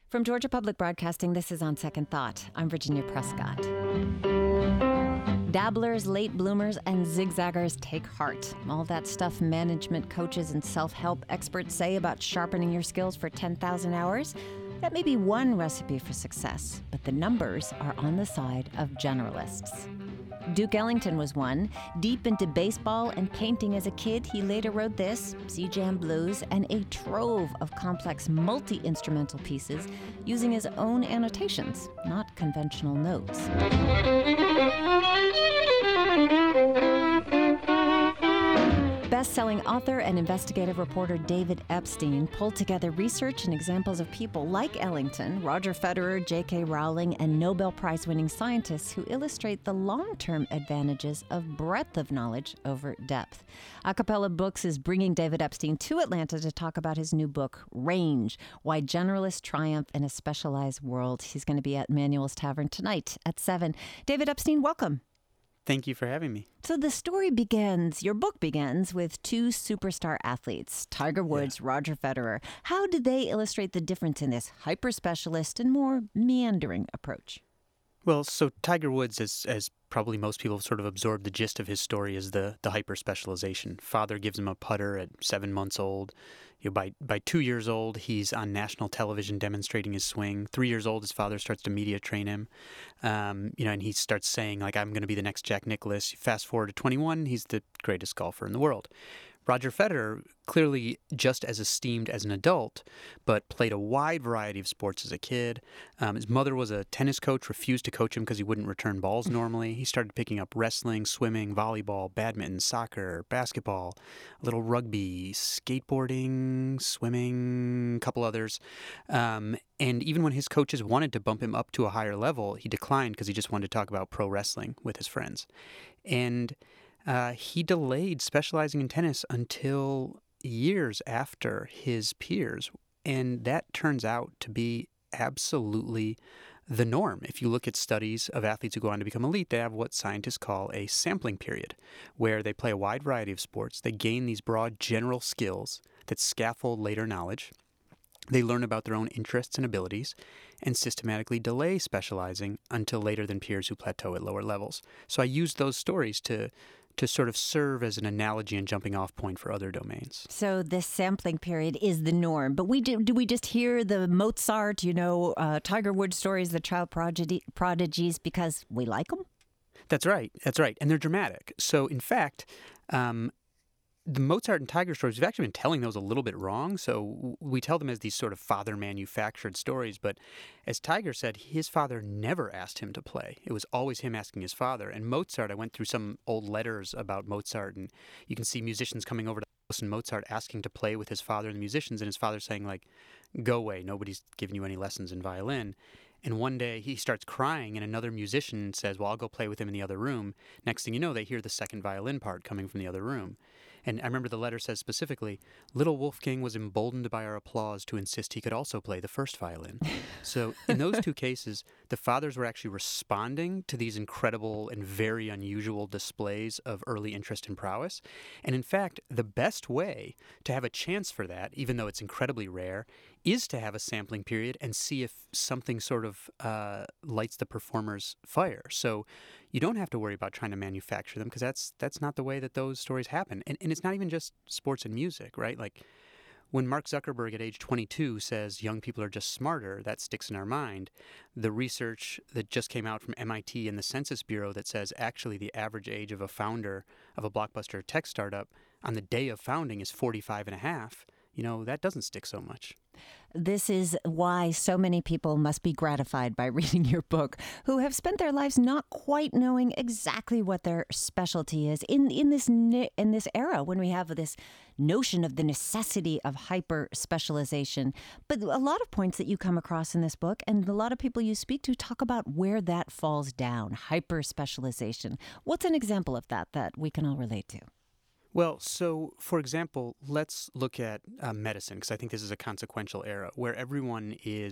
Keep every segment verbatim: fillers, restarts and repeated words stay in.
From Georgia Public Broadcasting, this is On Second Thought. I'm Virginia Prescott. Dabblers, late bloomers, and zigzaggers take heart. All that stuff management coaches and self-help experts say about sharpening your skills for ten thousand hours, that may be one recipe for success, but the numbers are on the side of generalists. Duke Ellington was one. Deep into baseball and painting as a kid, he later wrote this, Sea Jam Blues, and a trove of complex multi-instrumental pieces using his own annotations, not conventional notes. Best-selling author and investigative reporter David Epstein pulled together research and examples of people like Ellington, Roger Federer, J K. Rowling, and Nobel Prize-winning scientists who illustrate the long-term advantages of breadth of knowledge over depth. Acapella Books is bringing David Epstein to Atlanta to talk about his new book, Range, Why Generalists Triumph in a Specialized World. He's going to be at Manuel's Tavern tonight at seven. David Epstein, welcome. Thank you for having me. So the story begins, your book begins with two superstar athletes, Tiger Woods, yeah. Roger Federer. How did they illustrate the difference in this hyper-specialist and more meandering approach? Well, so Tiger Woods, as as probably most people sort of absorbed the gist of his story, is the the hyper-specialization. Father gives him a putter at seven months old. You know, by by two years old, he's on national television demonstrating his swing. Three years old, his father starts to media train him. Um, you know, and he starts saying, like, I'm going to be the next Jack Nicklaus. Fast forward to twenty-one, he's the greatest golfer in the world. Roger Federer, clearly just as esteemed as an adult, but played a wide variety of sports as a kid. Um, his mother was a tennis coach, refused to coach him because he wouldn't return balls normally. He started picking up wrestling, swimming, volleyball, badminton, soccer, basketball, a little rugby, skateboarding, swimming, a couple others. Um, and even when his coaches wanted to bump him up to a higher level, he declined because he just wanted to talk about pro wrestling with his friends. And Uh, he delayed specializing in tennis until years after his peers, and that turns out to be absolutely the norm. If you look at studies of athletes who go on to become elite, they have what scientists call a sampling period, where they play a wide variety of sports, they gain these broad general skills that scaffold later knowledge, they learn about their own interests and abilities, and systematically delay specializing until later than peers who plateau at lower levels. So I used those stories to to sort of serve as an analogy and jumping off point for other domains. So this sampling period is the norm, but we do, do we just hear the Mozart, you know, uh, Tiger Woods stories, the child prodigy, prodigies because we like them? That's right. That's right. And they're dramatic. So in fact, um, the Mozart and Tiger stories, we've actually been telling those a little bit wrong. So we tell them as these sort of father-manufactured stories. But as Tiger said, his father never asked him to play. It was always him asking his father. And Mozart, I went through some old letters about Mozart, and you can see musicians coming over to the house and Mozart asking to play with his father and the musicians, and his father saying, like, go away, nobody's giving you any lessons in violin. And one day he starts crying, and another musician says, well, I'll go play with him in the other room. Next thing you know, they hear the second violin part coming from the other room. And I remember the letter says specifically, little Wolfgang was emboldened by our applause to insist he could also play the first violin. So in those two cases, the fathers were actually responding to these incredible and very unusual displays of early interest and prowess. And in fact, the best way to have a chance for that, even though it's incredibly rare, is to have a sampling period and see if something sort of uh, lights the performer's fire. So you don't have to worry about trying to manufacture them because that's that's not the way that those stories happen. And, and it's not even just sports and music, right? Like when Mark Zuckerberg at age twenty-two says young people are just smarter, that sticks in our mind. The research that just came out from M I T and the Census Bureau that says actually the average age of a founder of a blockbuster tech startup on the day of founding is forty-five and a half. You know, that doesn't stick so much. This is why so many people must be gratified by reading your book, who have spent their lives not quite knowing exactly what their specialty is in in this in this era when we have this notion of the necessity of hyper specialization. But a lot of points that you come across in this book, and a lot of people you speak to, talk about where that falls down, hyper specialization. What's an example of that that we can all relate to? Well, so, for example, let's look at uh, medicine, because I think this is a consequential era where everyone is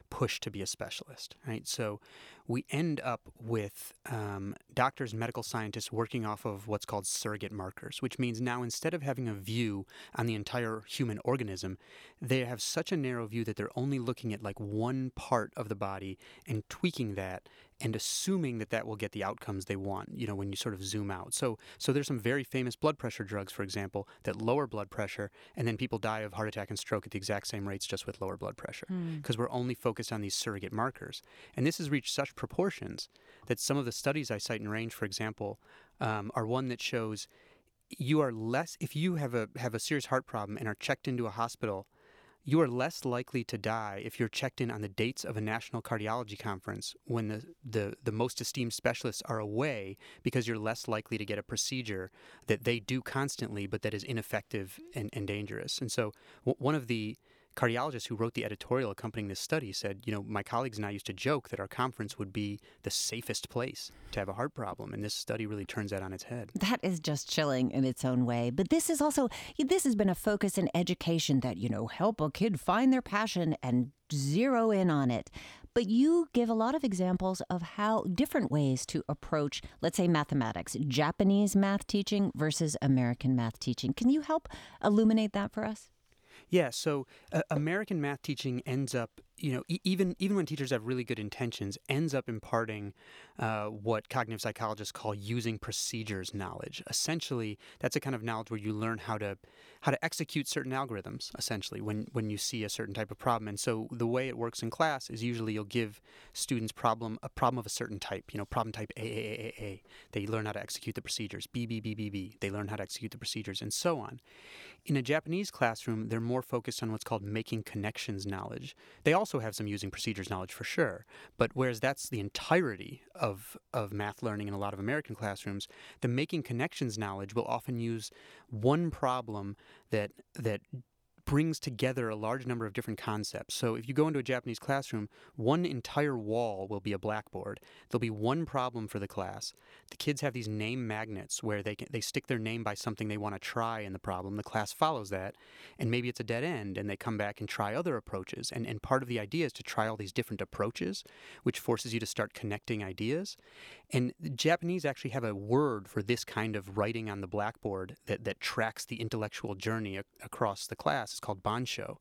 push to be a specialist, right? So we end up with um, doctors and medical scientists working off of what's called surrogate markers, which means now instead of having a view on the entire human organism, they have such a narrow view that they're only looking at like one part of the body and tweaking that and assuming that that will get the outcomes they want, you know, when you sort of zoom out. So so there's some very famous blood pressure drugs, for example, that lower blood pressure, and then people die of heart attack and stroke at the exact same rates just with lower blood pressure, because mm. we're only focused on these surrogate markers. And this has reached such proportions that some of the studies I cite in Range, for example, um, are one that shows you are less, if you have a have a serious heart problem and are checked into a hospital, you are less likely to die if you're checked in on the dates of a national cardiology conference when the, the, the most esteemed specialists are away, because you're less likely to get a procedure that they do constantly but that is ineffective and, and dangerous. And so w- one of the cardiologists who wrote the editorial accompanying this study said, you know, my colleagues and I used to joke that our conference would be the safest place to have a heart problem. And this study really turns that on its head. That is just chilling in its own way. But this is also, this has been a focus in education that, you know, help a kid find their passion and zero in on it. But you give a lot of examples of how different ways to approach, let's say, mathematics, Japanese math teaching versus American math teaching. Can you help illuminate that for us? Yeah, so uh, American math teaching ends up, you know, e- even even when teachers have really good intentions, ends up imparting uh, what cognitive psychologists call using procedures knowledge. Essentially, that's a kind of knowledge where you learn how to how to execute certain algorithms, essentially, when, when you see a certain type of problem. And so the way it works in class is usually you'll give students problem a problem of a certain type, you know, problem type A, A, A, A, A. They learn how to execute the procedures. B, B, B, B, B. They learn how to execute the procedures, and so on. In a Japanese classroom, they're more focused on what's called making connections knowledge. They also have some using procedures knowledge for sure, but whereas that's the entirety of, of math learning in a lot of American classrooms, the making connections knowledge will often use one problem that that brings together a large number of different concepts. So if you go into a Japanese classroom, one entire wall will be a blackboard. There'll be one problem for the class. The kids have these name magnets where they can, they stick their name by something they want to try in the problem. The class follows that, and maybe it's a dead end, and they come back and try other approaches. And, and part of the idea is to try all these different approaches, which forces you to start connecting ideas. And the Japanese actually have a word for this kind of writing on the blackboard that, that tracks the intellectual journey a- across the class. It's called bansho.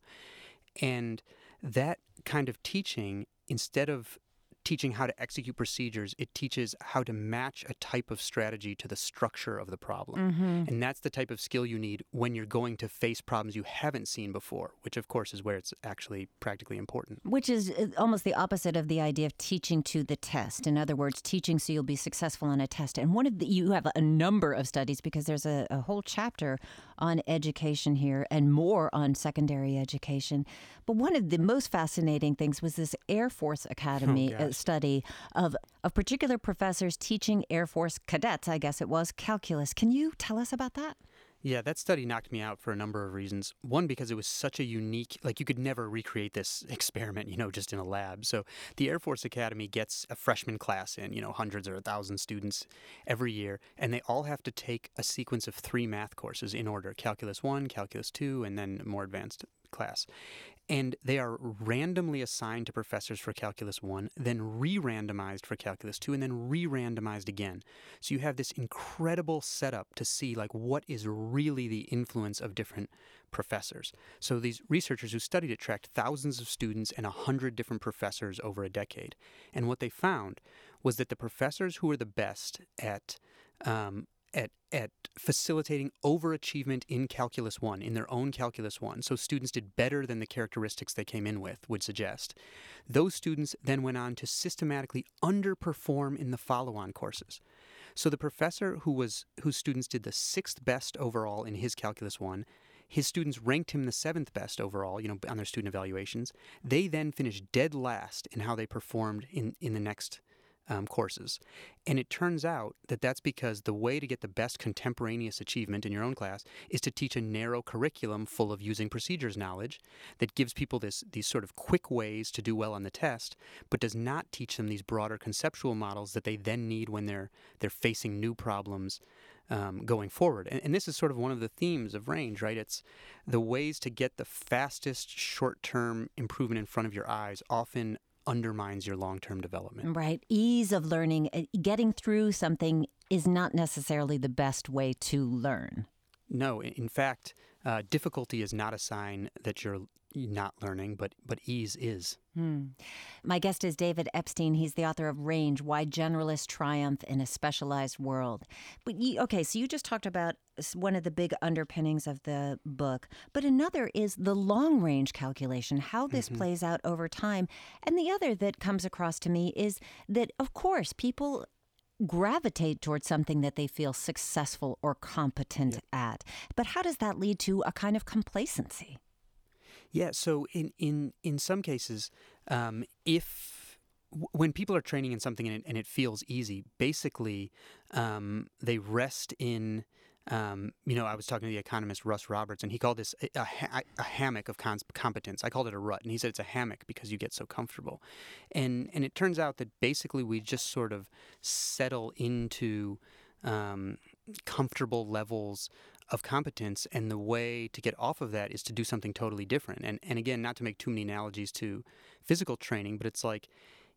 And that kind of teaching, instead of teaching how to execute procedures, it teaches how to match a type of strategy to the structure of the problem. Mm-hmm. And that's the type of skill you need when you're going to face problems you haven't seen before, which of course is where it's actually practically important. Which is almost the opposite of the idea of teaching to the test. In other words, teaching so you'll be successful on a test. And one of the, you have a number of studies, because there's a, a whole chapter on education here and more on secondary education. But one of the most fascinating things was this Air Force Academy oh, study of, of particular professors teaching Air Force cadets, I guess it was, calculus. Can you tell us about that? Yeah, that study knocked me out for a number of reasons. One, because it was such a unique, like you could never recreate this experiment, you know, just in a lab. So the Air Force Academy gets a freshman class in, you know, hundreds or a thousand students every year, and they all have to take a sequence of three math courses in order: Calculus one, Calculus two, and then a more advanced class. And they are randomly assigned to professors for Calculus one, then re-randomized for Calculus two, and then re-randomized again. So you have this incredible setup to see like what is really the influence of different professors. So these researchers who studied it tracked thousands of students and a hundred different professors over a decade. And what they found was that the professors who were the best at um, At, at facilitating overachievement in Calculus one, in their own Calculus one, so students did better than the characteristics they came in with would suggest. Those students then went on to systematically underperform in the follow-on courses. So the professor who was whose students did the sixth best overall in his Calculus one, his students ranked him the seventh best overall, you know, on their student evaluations. They then finished dead last in how they performed in, in the next um, courses. And it turns out that that's because the way to get the best contemporaneous achievement in your own class is to teach a narrow curriculum full of using procedures knowledge that gives people this these sort of quick ways to do well on the test, but does not teach them these broader conceptual models that they then need when they're they're facing new problems um, going forward. And, and this is sort of one of the themes of Range, right? It's the ways to get the fastest short-term improvement in front of your eyes often undermines your long-term development. Right. Ease of learning, uh, getting through something is not necessarily the best way to learn. No, in in fact, uh, difficulty is not a sign that you're not learning, but, but ease is. Hmm. My guest is David Epstein. He's the author of Range, Why Generalists Triumph in a Specialized World. But you, okay, so you just talked about one of the big underpinnings of the book, but another is the long-range calculation, how this Mm-hmm. plays out over time. And the other that comes across to me is that, of course, people gravitate towards something that they feel successful or competent Yeah. at. But how does that lead to a kind of complacency? Yeah, so in, in, in some cases, um, if w- when people are training in something and it, and it feels easy, basically um, they rest in, um, you know, I was talking to the economist Russ Roberts, and he called this a, a, ha- a hammock of cons- competence. I called it a rut, and he said it's a hammock because you get so comfortable. And, and it turns out that basically we just sort of settle into um, comfortable levels of competence, and the way to get off of that is to do something totally different. And and again, not to make too many analogies to physical training, but it's like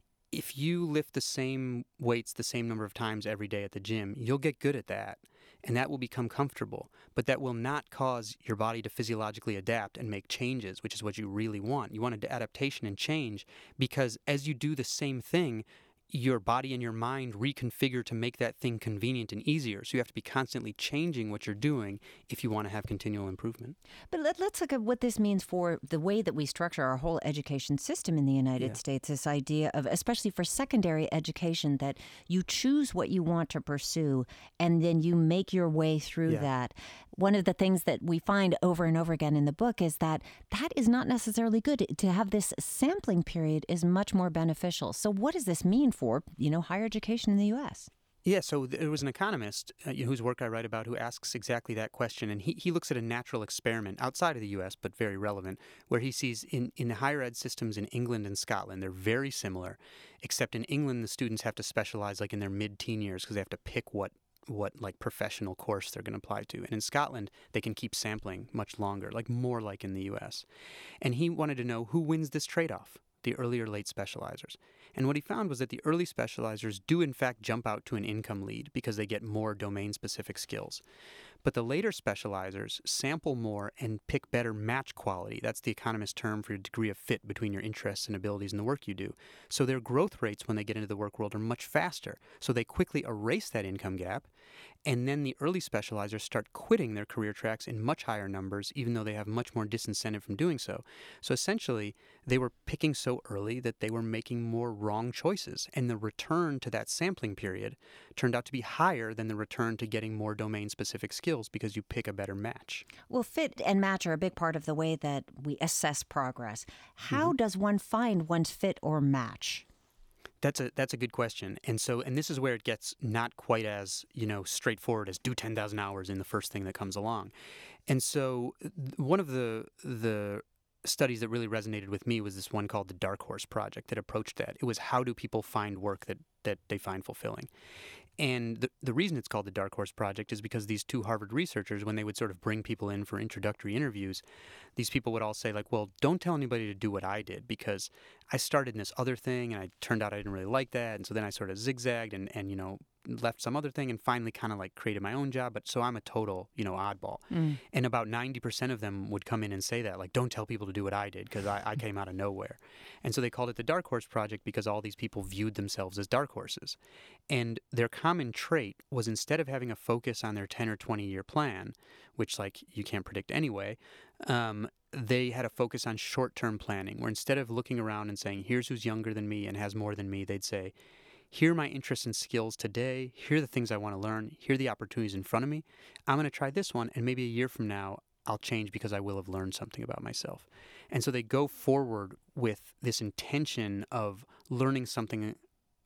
if you lift the same weights the same number of times every day at the gym, you'll get good at that, and that will become comfortable. But that will not cause your body to physiologically adapt and make changes, which is what you really want. You want an adaptation and change, because as you do the same thing, your body and your mind reconfigure to make that thing convenient and easier. So you have to be constantly changing what you're doing if you want to have continual improvement. But let, let's look at what this means for the way that we structure our whole education system in the United Yeah. States. This idea of, especially for secondary education, that you choose what you want to pursue and then you make your way through Yeah. that. One of the things that we find over and over again in the book is that that is not necessarily good. To have this sampling period is much more beneficial. So what does this mean for, you know, higher education in the U S? Yeah, so there was an economist uh, whose work I write about who asks exactly that question, and he, he looks at a natural experiment outside of the U S, but very relevant, where he sees in, in the higher ed systems in England and Scotland, they're very similar, except in England the students have to specialize like in their mid-teen years because they have to pick what what like professional course they're going to apply to. And in Scotland, they can keep sampling much longer, like more like in the U S. And he wanted to know who wins this trade-off, the early or late specializers. And what he found was that the early specializers do in fact jump out to an income lead because they get more domain-specific skills. But the later specializers sample more and pick better match quality. That's the economist term for a degree of fit between your interests and abilities and the work you do. So their growth rates when they get into the work world are much faster. So they quickly erase that income gap. And then the early specializers start quitting their career tracks in much higher numbers, even though they have much more disincentive from doing so. So essentially, they were picking so early that they were making more wrong choices. And the return to that sampling period turned out to be higher than the return to getting more domain-specific skills because you pick a better match. Well, fit and match are a big part of the way that we assess progress. How mm-hmm. does one find one's fit or match? That's a that's a good question. And so and this is where it gets not quite as, you know, straightforward as do ten thousand hours in the first thing that comes along. And so one of the the studies that really resonated with me was this one called the Dark Horse Project that approached that. It was how do people find work that that they find fulfilling. And the, the reason it's called the Dark Horse Project is because these two Harvard researchers, when they would sort of bring people in for introductory interviews, these people would all say, like, well, don't tell anybody to do what I did because I started in this other thing and I turned out I didn't really like that. And so then I sort of zigzagged and, and you know, left some other thing and finally kind of like created my own job. But so I'm a total, you know, oddball. Mm. And about ninety percent of them would come in and say that, like, don't tell people to do what I did because I, I came out of nowhere. And so they called it the Dark Horse Project because all these people viewed themselves as dark horses. And their common trait was instead of having a focus on their ten or twenty year plan, which like you can't predict anyway, um, they had a focus on short-term planning where instead of looking around and saying, here's who's younger than me and has more than me, they'd say, here are my interests and skills today. Here are the things I want to learn. Here are the opportunities in front of me. I'm going to try this one, and maybe a year from now, I'll change because I will have learned something about myself. And so they go forward with this intention of learning something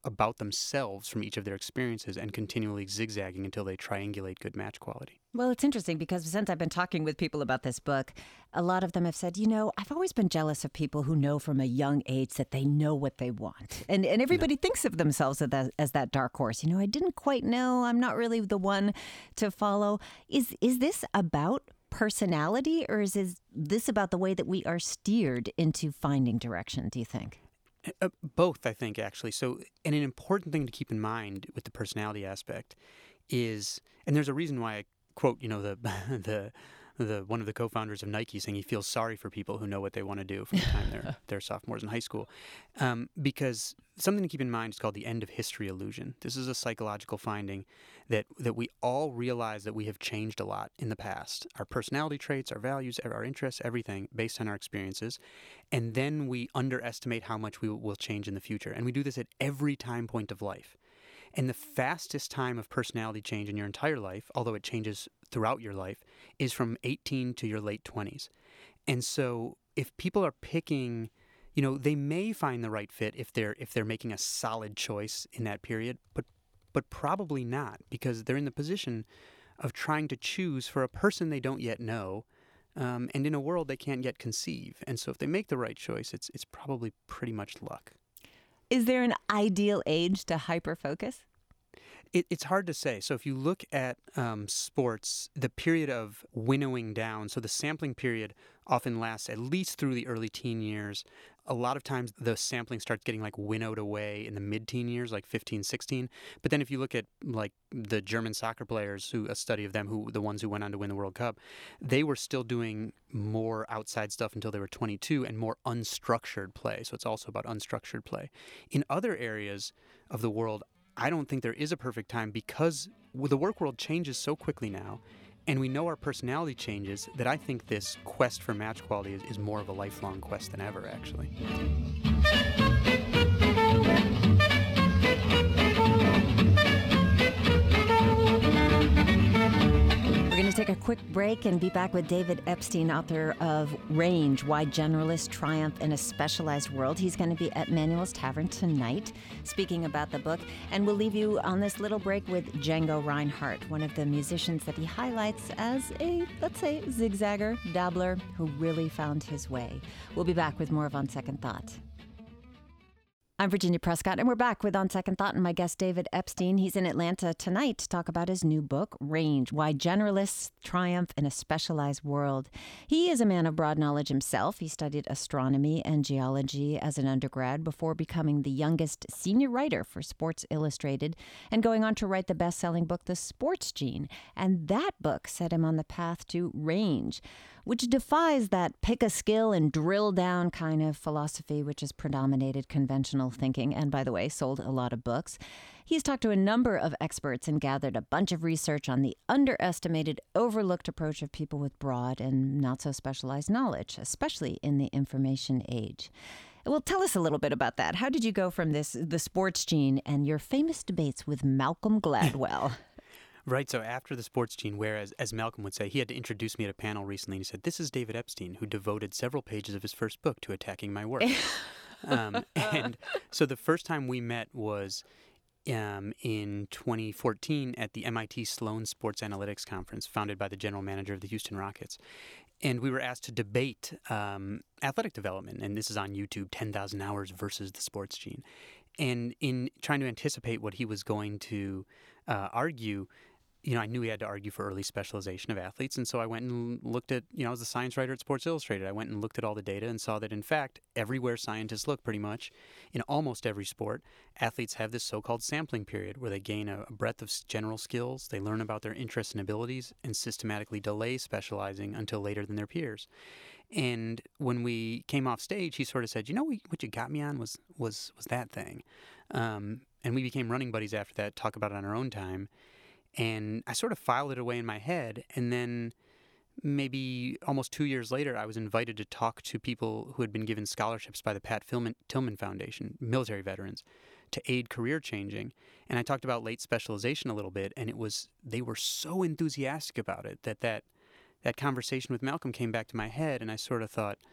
about themselves from each of their experiences and continually zigzagging until they triangulate good match quality. Well, it's interesting because since I've been talking with people about this book, a lot of them have said, you know, I've always been jealous of people who know from a young age that they know what they want. And and everybody no. thinks of themselves as that, as that dark horse. You know, I didn't quite know. I'm not really the one to follow. Is is this about personality, or is this about the way that we are steered into finding direction, do you think? Uh, both, I think, actually. So, and an important thing to keep in mind with the personality aspect is, and there's a reason why I quote, you know, the the the one of the co-founders of Nike saying he feels sorry for people who know what they want to do from the time they're they're sophomores in high school, um, because something to keep in mind is called the end of history illusion. This is a psychological finding that that we all realize that we have changed a lot in the past. Our personality traits, our values, our interests, everything based on our experiences, and then we underestimate how much we will change in the future. And we do this at every time point of life. And the fastest time of personality change in your entire life, although it changes throughout your life, is from eighteen to your late twenties. And so if people are picking, you know, they may find the right fit if they're if they're making a solid choice in that period, but but probably not, because they're in the position of trying to choose for a person they don't yet know, um, and in a world they can't yet conceive. And so if they make the right choice, it's it's probably pretty much luck. Is there an ideal age to hyper-focus? It, it's hard to say. So if you look at um, sports, the period of winnowing down, so the sampling period often lasts at least through the early teen years. A lot of times the sampling starts getting like winnowed away in the mid-teen years, like fifteen, sixteen. But then if you look at like the German soccer players, who a study of them, who the ones who went on to win the World Cup, they were still doing more outside stuff until they were twenty-two and more unstructured play. So it's also about unstructured play. In other areas of the world, I don't think there is a perfect time, because the work world changes so quickly now, and we know our personality changes, that I think this quest for match quality is, is more of a lifelong quest than ever, actually. We're going to take a quick break and be back with David Epstein, author of Range, Why Generalists Triumph in a Specialized World. He's going to be at Manuel's Tavern tonight speaking about the book. And we'll leave you on this little break with Django Reinhardt, one of the musicians that he highlights as a, let's say, zigzagger, dabbler who really found his way. We'll be back with more of On Second Thought. I'm Virginia Prescott, and we're back with On Second Thought and my guest, David Epstein. He's in Atlanta tonight to talk about his new book, Range, Why Generalists Triumph in a Specialized World. He is a man of broad knowledge himself. He studied astronomy and geology as an undergrad before becoming the youngest senior writer for Sports Illustrated and going on to write the best-selling book, The Sports Gene. And that book set him on the path to Range, which defies that pick a skill and drill down kind of philosophy which has predominated conventional thinking, and by the way, sold a lot of books. He's talked to a number of experts and gathered a bunch of research on the underestimated, overlooked approach of people with broad and not so specialized knowledge, especially in the information age. Well, tell us a little bit about that. How did you go from this, the Sports Gene, and your famous debates with Malcolm Gladwell? Right. So after The Sports Gene, whereas, as Malcolm would say, he had to introduce me at a panel recently, and he said, "This is David Epstein, who devoted several pages of his first book to attacking my work." um, and so the first time we met was um, in twenty fourteen at the M I T Sloan Sports Analytics Conference, founded by the general manager of the Houston Rockets. And we were asked to debate um, athletic development, and this is on YouTube, ten thousand hours versus The Sports Gene. And in trying to anticipate what he was going to uh, argue, you know, I knew he had to argue for early specialization of athletes, and so I went and looked at, you know, I was a science writer at Sports Illustrated. I went and looked at all the data and saw that, in fact, everywhere scientists look, pretty much, in almost every sport, athletes have this so-called sampling period where they gain a, a breadth of general skills, they learn about their interests and abilities, and systematically delay specializing until later than their peers. And when we came off stage, he sort of said, "You know, what you got me on was was was that thing," um, and we became running buddies after that. Talk about it on our own time. And I sort of filed it away in my head, and then maybe almost two years later, I was invited to talk to people who had been given scholarships by the Pat Tillman Foundation, military veterans, to aid career changing. And I talked about late specialization a little bit, and it was they were so enthusiastic about it that that, that conversation with Malcolm came back to my head, and I sort of thought,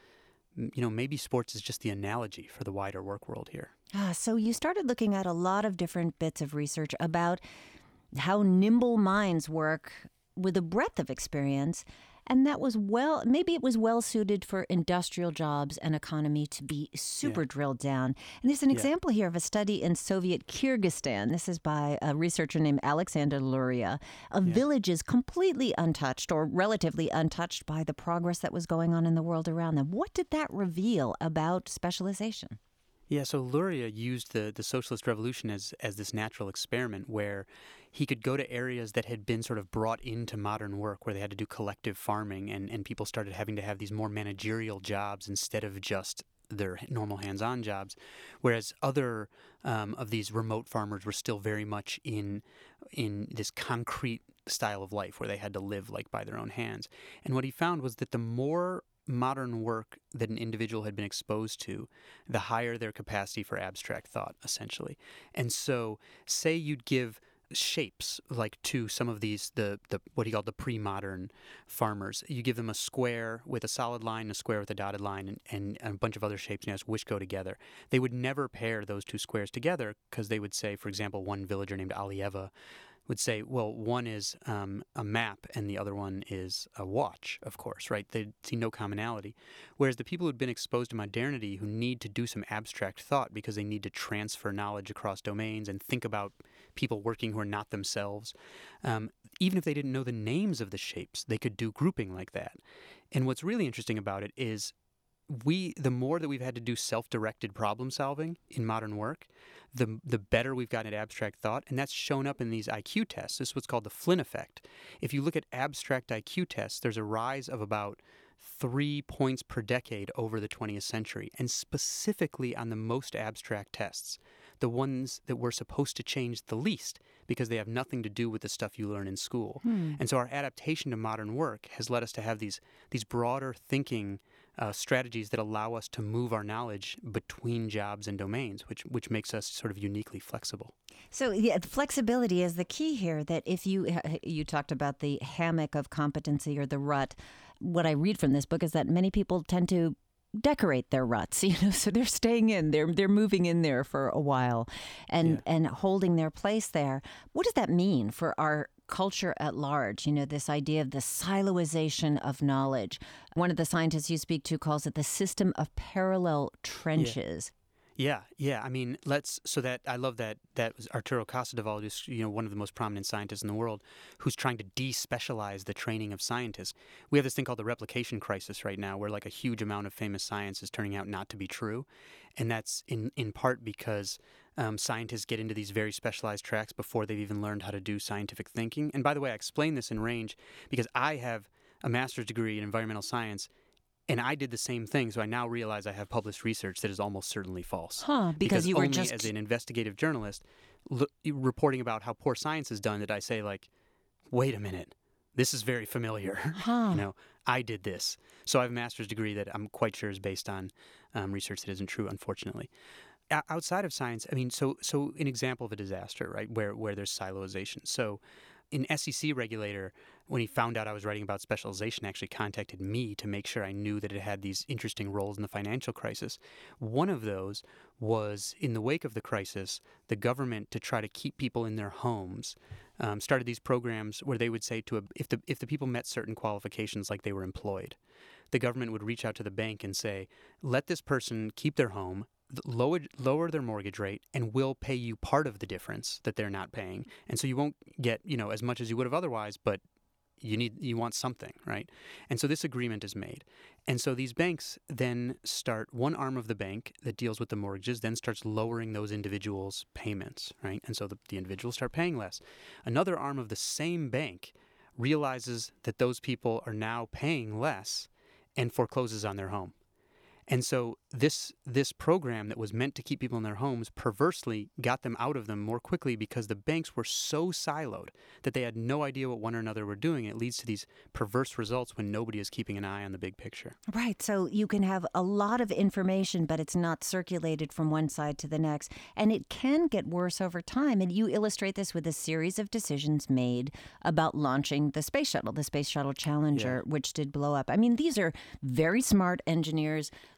m- you know, maybe sports is just the analogy for the wider work world here. Ah, so you started looking at a lot of different bits of research about how nimble minds work with a breadth of experience. And that was well, maybe it was well suited for industrial jobs and economy to be super Yeah. drilled down. And there's an Yeah. example here of a study in Soviet Kyrgyzstan. This is by a researcher named Alexander Luria, of Yeah. villages completely untouched or relatively untouched by the progress that was going on in the world around them. What did that reveal about specialization? Yeah, so Luria used the, the socialist revolution as, as this natural experiment where he could go to areas that had been sort of brought into modern work, where they had to do collective farming, and, and people started having to have these more managerial jobs instead of just their normal hands-on jobs, whereas other um, of these remote farmers were still very much in in this concrete style of life where they had to live like by their own hands. And what he found was that the more modern work that an individual had been exposed to, the higher their capacity for abstract thought, essentially. And so, say you'd give shapes like to some of these the the what he called the pre-modern farmers. You give them a square with a solid line, a square with a dotted line, and, and, and a bunch of other shapes, and you ask which go together. They would never pair those two squares together because they would say, for example, one villager named Alieva would say, well, one is um, a map and the other one is a watch, of course, right? They'd see no commonality. Whereas the people who'd been exposed to modernity, who need to do some abstract thought because they need to transfer knowledge across domains and think about people working who are not themselves, um, even if they didn't know the names of the shapes, they could do grouping like that. And what's really interesting about it is we, the more that we've had to do self-directed problem solving in modern work, the the better we've gotten at abstract thought, and that's shown up in these I Q tests. This is what's called the Flynn effect. If you look at abstract I Q tests, there's a rise of about three points per decade over the twentieth century, and specifically on the most abstract tests, the ones that we're supposed to change the least because they have nothing to do with the stuff you learn in school. Hmm. And so our adaptation to modern work has led us to have these these broader thinking uh, strategies that allow us to move our knowledge between jobs and domains, which which makes us sort of uniquely flexible. So yeah, flexibility is the key here. That if you you talked about the hammock of competency or the rut, what I read from this book is that many people tend to decorate their ruts, you know, so they're staying in, they're they're moving in there for a while, and Yeah. and holding their place there. What does that mean for our culture at large? You know, this idea of the siloization of knowledge. One of the scientists you speak to calls it the system of parallel trenches. Yeah, yeah. I mean, let's. So that I love that. That was Arturo Casadevall, who's you know one of the most prominent scientists in the world, who's trying to de-specialize the training of scientists. We have this thing called the replication crisis right now, where like a huge amount of famous science is turning out not to be true, and that's in in part because um, scientists get into these very specialized tracks before they've even learned how to do scientific thinking. And by the way, I explain this in Range because I have a master's degree in environmental science. And I did the same thing, so I now realize I have published research that is almost certainly false. Huh, because you were only just- as an investigative journalist lo- reporting about how poor science is done that I say, like, wait a minute, this is very familiar. Huh. You know, I did this. So I have a master's degree that I'm quite sure is based on um, research that isn't true, unfortunately. O- outside of science, I mean, so so an example of a disaster, right, where where there's siloization. So an S E C regulator, when he found out I was writing about specialization, actually contacted me to make sure I knew that it had these interesting roles in the financial crisis. One of those was in the wake of the crisis, the government, to try to keep people in their homes, um, started these programs where they would say to a, if the if the people met certain qualifications, like they were employed, the government would reach out to the bank and say, let this person keep their home, lower lower their mortgage rate, and we'll pay you part of the difference that they're not paying. And so you won't get, you know, as much as you would have otherwise, but you need you want something, right? And so this agreement is made. And so these banks then start, one arm of the bank that deals with the mortgages then starts lowering those individuals' payments, right? And so the, the individuals start paying less. Another arm of the same bank realizes that those people are now paying less and forecloses on their home. And so this this program that was meant to keep people in their homes perversely got them out of them more quickly because the banks were so siloed that they had no idea what one or another were doing. It leads to these perverse results when nobody is keeping an eye on the big picture. Right. So you can have a lot of information, but it's not circulated from one side to the next. And it can get worse over time. And you illustrate this with a series of decisions made about launching the space shuttle, the Space Shuttle Challenger, Yeah. which did blow up. I mean, these are very smart engineers,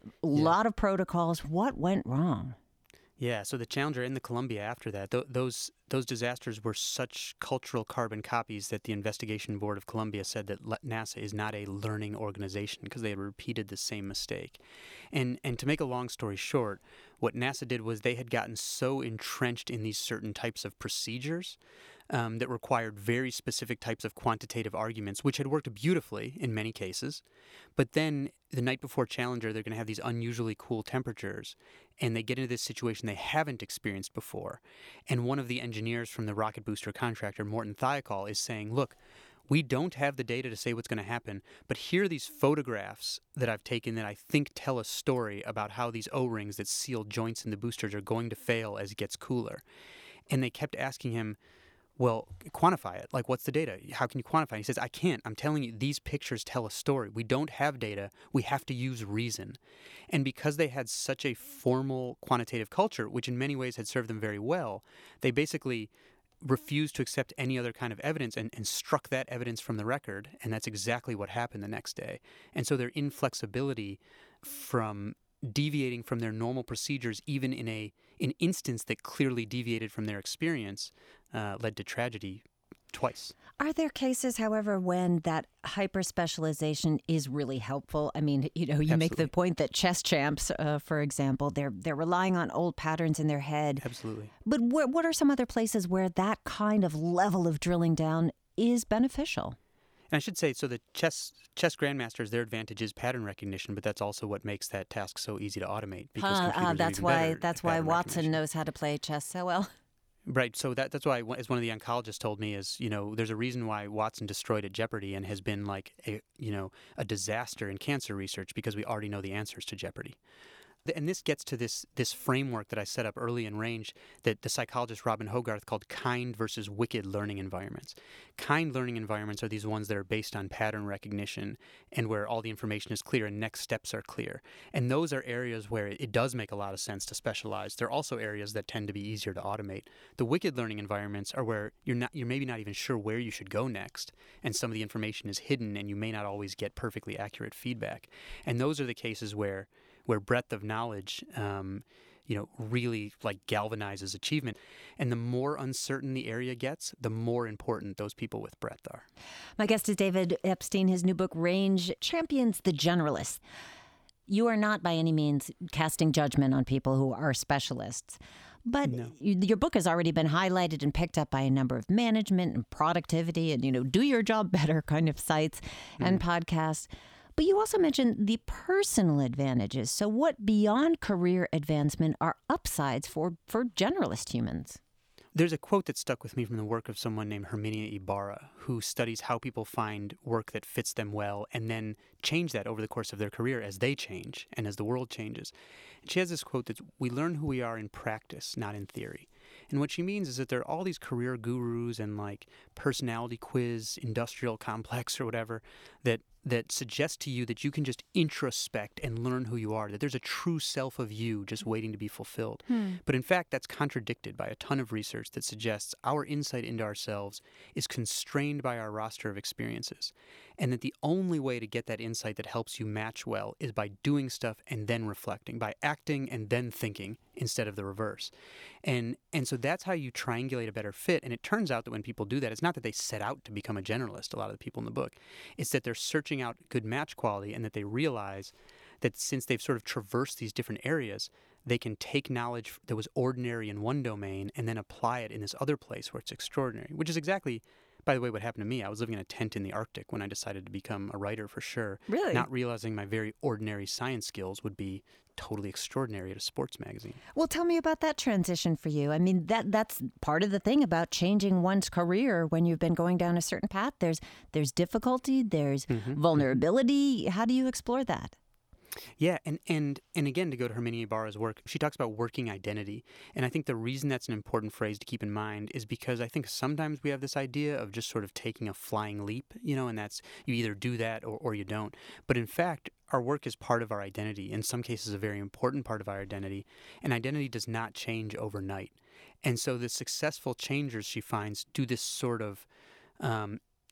A Yeah. lot of protocols. What went wrong? Yeah, so the Challenger and the Columbia after that, th- those those disasters were such cultural carbon copies that the Investigation Board of Columbia said that le- NASA is not a learning organization because they had repeated the same mistake. And and to make a long story short, what NASA did was they had gotten so entrenched in these certain types of procedures um, that required very specific types of quantitative arguments, which had worked beautifully in many cases. But then the night before Challenger, they're going to have these unusually cool temperatures, and they get into this situation they haven't experienced before. And one of the engineers from the rocket booster contractor, Morton Thiokol, is saying, look, we don't have the data to say what's going to happen, but here are these photographs that I've taken that I think tell a story about how these O-rings that seal joints in the boosters are going to fail as it gets cooler. And they kept asking him, well, quantify it. Like, what's the data? How can you quantify it? He says, I can't. I'm telling you, these pictures tell a story. We don't have data. We have to use reason. And because they had such a formal quantitative culture, which in many ways had served them very well, they basically refused to accept any other kind of evidence and, and struck that evidence from the record. And that's exactly what happened the next day. And so their inflexibility from deviating from their normal procedures, even in a an instance that clearly deviated from their experience, uh, led to tragedy twice. Are there cases, however, when that hyper specialization is really helpful? I mean, you know, you make the Absolutely. point that chess champs, uh, for example, they're they're relying on old patterns in their head. Absolutely. But wh- what are some other places where that kind of level of drilling down is beneficial? And I should say, so the chess chess grandmasters, their advantage is pattern recognition, but that's also what makes that task so easy to automate. Because Huh, computers uh, are that's even why better that's at why pattern Watson recognition. knows how to play chess so well. Right. So that that's why, as one of the oncologists told me, is, you know, there's a reason why Watson destroyed at Jeopardy and has been like a, you know, a disaster in cancer research, because we already know the answers to Jeopardy. And this gets to this this framework that I set up early in Range that the psychologist Robin Hogarth called kind versus wicked learning environments. Kind learning environments are these ones that are based on pattern recognition and where all the information is clear and next steps are clear. And those are areas where it does make a lot of sense to specialize. They're also areas that tend to be easier to automate. The wicked learning environments are where you're not you're maybe not even sure where you should go next, and some of the information is hidden and you may not always get perfectly accurate feedback. And those are the cases where where breadth of knowledge, um, you know, really like galvanizes achievement. And the more uncertain the area gets, the more important those people with breadth are. My guest is David Epstein. His new book, Range, champions the generalist. You are not by any means casting judgment on people who are specialists. But No. you, your book has already been highlighted and picked up by a number of management and productivity and, you know, do your job better kind of sites mm. and podcasts. But you also mentioned the personal advantages. So what beyond career advancement are upsides for, for generalist humans? There's a quote that stuck with me from the work of someone named Herminia Ibarra, who studies how people find work that fits them well and then change that over the course of their career as they change and as the world changes. And she has this quote that we learn who we are in practice, not in theory. And what she means is that there are all these career gurus and like personality quiz, industrial complex or whatever that that suggest to you that you can just introspect and learn who you are, that there's a true self of you just waiting to be fulfilled. Hmm. But in fact, that's contradicted by a ton of research that suggests our insight into ourselves is constrained by our roster of experiences, and that the only way to get that insight that helps you match well is by doing stuff and then reflecting, by acting and then thinking instead of the reverse. And and so that's how you triangulate a better fit. And it turns out that when people do that, it's not that they set out to become a generalist, a lot of the people in the book. It's that they're searching out good match quality and that they realize that since they've sort of traversed these different areas, they can take knowledge that was ordinary in one domain and then apply it in this other place where it's extraordinary, which is exactly, by the way, what happened to me. I was living in a tent in the Arctic when I decided to become a writer for sure. Really? Not realizing my very ordinary science skills would be totally extraordinary at a sports magazine. Well, tell me about that transition for you. I mean, that that's part of the thing about changing one's career when you've been going down a certain path. There's there's difficulty, there's mm-hmm. vulnerability. How do you explore that? Yeah, and, and and again, to go to Herminia Ibarra's work, she talks about working identity. And I think the reason that's an important phrase to keep in mind is because I think sometimes we have this idea of just sort of taking a flying leap, you know, and that's you either do that or, or you don't. But in fact, our work is part of our identity, in some cases a very important part of our identity, and identity does not change overnight. And so the successful changers, she finds, do this sort of um,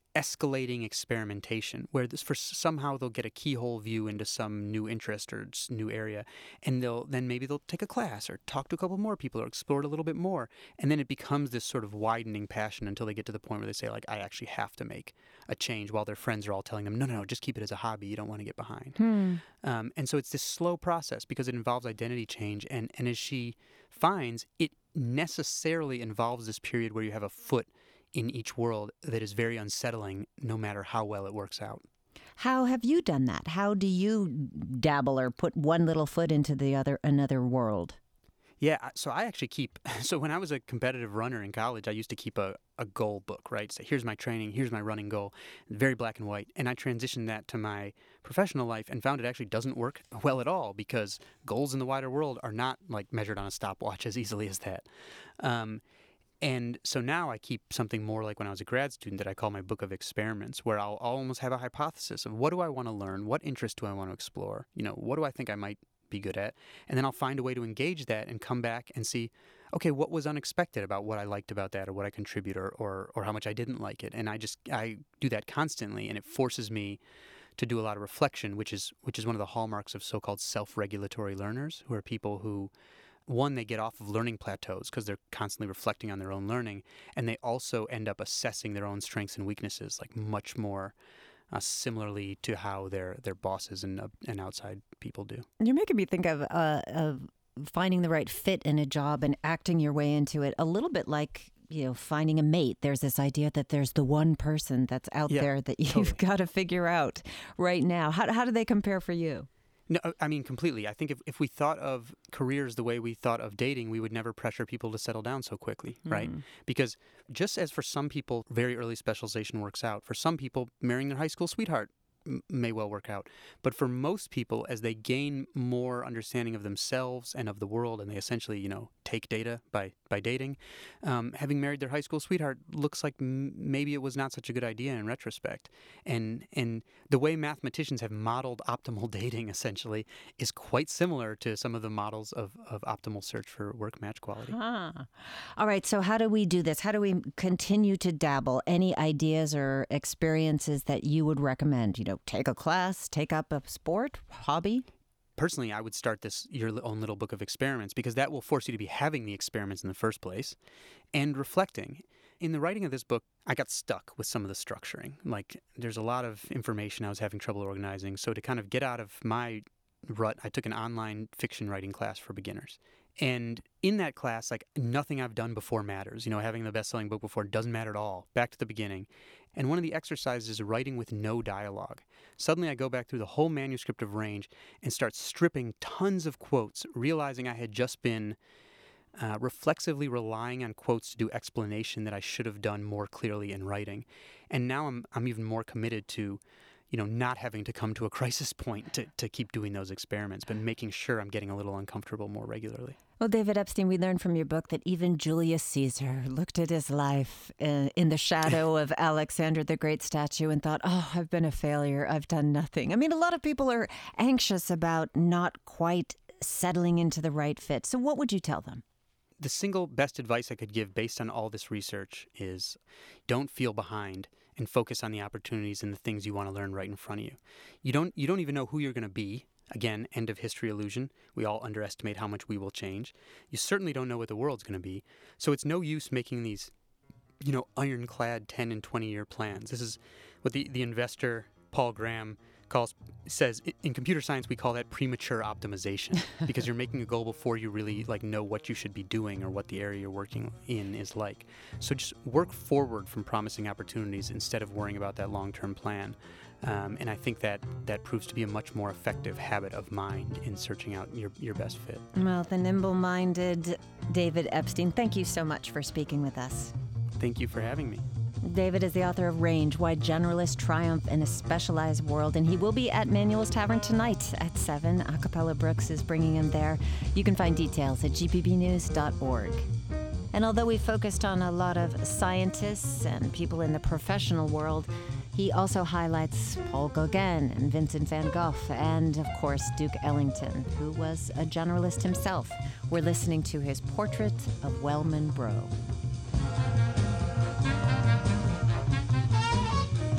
escalating experimentation where this for somehow they'll get a keyhole view into some new interest or new area, and they'll then maybe they'll take a class or talk to a couple more people or explore it a little bit more, and then it becomes this sort of widening passion until they get to the point where they say, like, I actually have to make a change, while their friends are all telling them, no, no, no, just keep it as a hobby. You don't want to get behind. Hmm. Um, and so it's this slow process because it involves identity change, and, and as she finds, it necessarily involves this period where you have a foot in each world that is very unsettling no matter how well it works out. How have you done that? How do you dabble or put one little foot into the other another world? Yeah, so I actually keep, so when I was a competitive runner in college, I used to keep a, a goal book, right? So here's my training, here's my running goal, very black and white. And I transitioned that to my professional life and found it actually doesn't work well at all because goals in the wider world are not like measured on a stopwatch as easily as that. Um, And so now I keep something more like when I was a grad student that I call my book of experiments, where I'll, I'll almost have a hypothesis of what do I want to learn, what interest do I want to explore, you know, what do I think I might be good at, and then I'll find a way to engage that and come back and see, okay, what was unexpected about what I liked about that or what I contribute or, or, or how much I didn't like it. And I just, I do that constantly, and it forces me to do a lot of reflection, which is, which is one of the hallmarks of so-called self-regulatory learners, who are people who, one, they get off of learning plateaus because they're constantly reflecting on their own learning, and they also end up assessing their own strengths and weaknesses, like much more uh, similarly to how their their bosses and uh, and outside people do. You're making me think of uh, of finding the right fit in a job and acting your way into it, a little bit like, you know, finding a mate. There's this idea that there's the one person that's out Yeah, there that you've totally. got to figure out right now. How how do they compare for you? No, I mean, completely. I think if, if we thought of careers the way we thought of dating, we would never pressure people to settle down so quickly, right? Mm. Because just as for some people, very early specialization works out, for some people, marrying their high school sweetheart m- may well work out. But for most people, as they gain more understanding of themselves and of the world, and they essentially, you know, take data by, by dating, um, having married their high school sweetheart looks like m- maybe it was not such a good idea in retrospect. And and the way mathematicians have modeled optimal dating, essentially, is quite similar to some of the models of, of optimal search for work match quality. Ah. All right. So how do we do this? How do we continue to dabble? Any ideas or experiences that you would recommend? You know, take a class, take up a sport, hobby? Personally, I would start this your li- own little book of experiments because that will force you to be having the experiments in the first place and reflecting. In the writing of this book, I got stuck with some of the structuring. Like, there's a lot of information I was having trouble organizing. So to kind of get out of my rut, I took an online fiction writing class for beginners. And in that class, like, nothing I've done before matters. You know, having the best-selling book before doesn't matter at all. Back to the beginning. And one of the exercises is writing with no dialogue. Suddenly I go back through the whole manuscript of Range and start stripping tons of quotes, realizing I had just been uh, reflexively relying on quotes to do explanation that I should have done more clearly in writing. And now I'm I'm even more committed to, you know, not having to come to a crisis point to, to keep doing those experiments, but making sure I'm getting a little uncomfortable more regularly. Well, David Epstein, we learned from your book that even Julius Caesar looked at his life in, in the shadow of Alexander the Great statue and thought, oh, I've been a failure. I've done nothing. I mean, a lot of people are anxious about not quite settling into the right fit. So what would you tell them? The single best advice I could give based on all this research is don't feel behind and focus on the opportunities and the things you want to learn right in front of you. You don't you don't even know who you're going to be. Again, end of history illusion. We all underestimate how much we will change. You certainly don't know what the world's going to be. So it's no use making these, you know, ironclad ten and twenty year plans. This is what the, the investor Paul Graham calls says in computer science we call that premature optimization because you're making a goal before you really like know what you should be doing or what the area you're working in is like. So just work forward from promising opportunities instead of worrying about that long-term plan. Um, and I think that that proves to be a much more effective habit of mind in searching out your, your best fit. Well, the nimble-minded David Epstein, thank you so much for speaking with us. Thank you for having me. David is the author of Range, Why Generalists Triumph in a Specialized World, and he will be at Manuel's Tavern tonight at seven. Acapella Brooks is bringing him there. You can find details at g p b news dot org. And although we focused on a lot of scientists and people in the professional world, he also highlights Paul Gauguin and Vincent van Gogh and, of course, Duke Ellington, who was a generalist himself. We're listening to his portrait of Wellman Brough.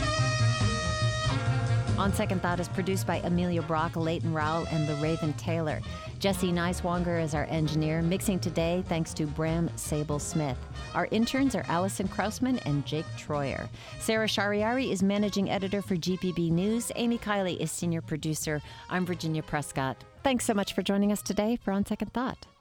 On Second Thought is produced by Amelia Brock, Leighton Rowell, and the Raven Taylor. Jesse Neiswanger is our engineer, mixing today thanks to Bram Sable-Smith. Our interns are Allison Krausman and Jake Troyer. Sarah Shariari is managing editor for G P B News. Amy Kiley is senior producer. I'm Virginia Prescott. Thanks so much for joining us today for On Second Thought.